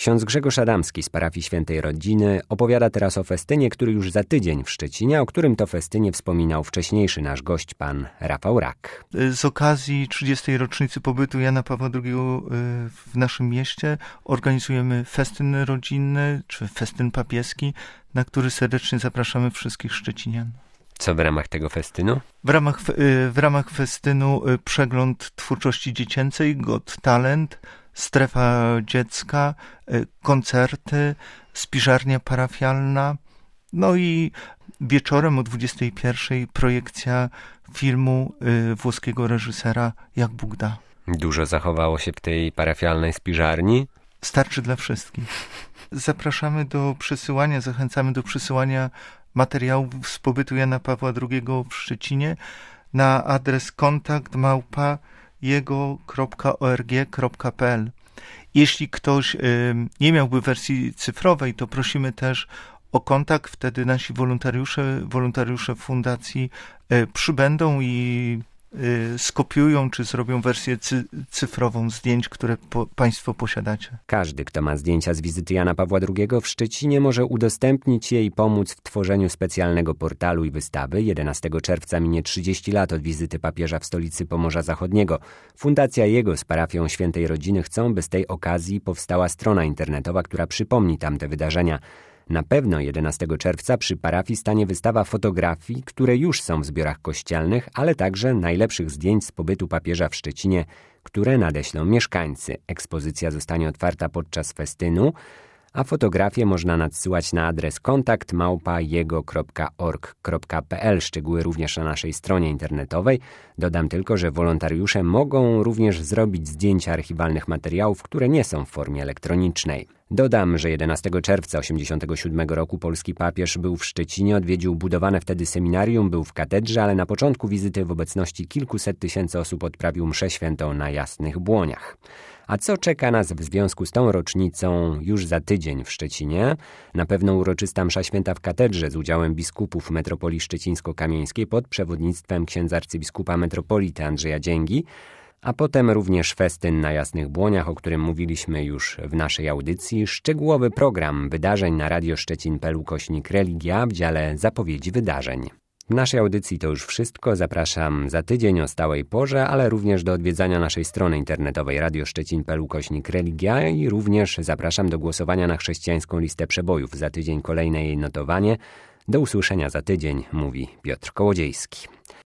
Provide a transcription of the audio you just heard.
Ksiądz Grzegorz Adamski z parafii Świętej Rodziny opowiada teraz o festynie, który już za tydzień w Szczecinie, o którym to festynie wspominał wcześniejszy nasz gość, pan Rafał Rak. Z okazji 30. rocznicy pobytu Jana Pawła II w naszym mieście organizujemy festyn rodzinny, czy festyn papieski, na który serdecznie zapraszamy wszystkich szczecinian. Co w ramach tego festynu? W ramach festynu przegląd twórczości dziecięcej, Got Talent, strefa dziecka, koncerty, spiżarnia parafialna, no i wieczorem o 21:00 projekcja filmu włoskiego reżysera Jak Bóg da. Dużo zachowało się w tej parafialnej spiżarni? Starczy dla wszystkich. Zachęcamy do przesyłania materiałów z pobytu Jana Pawła II w Szczecinie na adres kontakt@jego.org.pl. Jeśli ktoś nie miałby wersji cyfrowej, to prosimy też o kontakt, wtedy nasi wolontariusze fundacji przybędą i skopiują czy zrobią wersję cyfrową zdjęć, które Państwo posiadacie. Każdy, kto ma zdjęcia z wizyty Jana Pawła II w Szczecinie, może udostępnić je i pomóc w tworzeniu specjalnego portalu i wystawy. 11 czerwca minie 30 lat od wizyty papieża w stolicy Pomorza Zachodniego. Fundacja jego z parafią Świętej Rodziny chcą, by z tej okazji powstała strona internetowa, która przypomni tamte wydarzenia. Na pewno 11 czerwca przy parafii stanie wystawa fotografii, które już są w zbiorach kościelnych, ale także najlepszych zdjęć z pobytu papieża w Szczecinie, które nadeślą mieszkańcy. Ekspozycja zostanie otwarta podczas festynu, a fotografie można nadsyłać na adres kontakt@jego.org.pl. Szczegóły również na naszej stronie internetowej. Dodam tylko, że wolontariusze mogą również zrobić zdjęcia archiwalnych materiałów, które nie są w formie elektronicznej. Dodam, że 11 czerwca 1987 roku polski papież był w Szczecinie, odwiedził budowane wtedy seminarium, był w katedrze, ale na początku wizyty w obecności kilkuset tysięcy osób odprawił mszę świętą na Jasnych Błoniach. A co czeka nas w związku z tą rocznicą już za tydzień w Szczecinie? Na pewno uroczysta msza święta w katedrze z udziałem biskupów metropolii szczecińsko-kamieńskiej pod przewodnictwem księdza arcybiskupa metropolity Andrzeja Dzięgi, a potem również festyn na Jasnych Błoniach, o którym mówiliśmy już w naszej audycji. Szczegółowy program wydarzeń na radioszczecin.pl/religia w dziale zapowiedzi wydarzeń. W naszej audycji to już wszystko. Zapraszam za tydzień o stałej porze, ale również do odwiedzania naszej strony internetowej radioszczecin.pl/religia i również zapraszam do głosowania na chrześcijańską listę przebojów. Za tydzień kolejne jej notowanie. Do usłyszenia za tydzień, mówi Piotr Kołodziejski.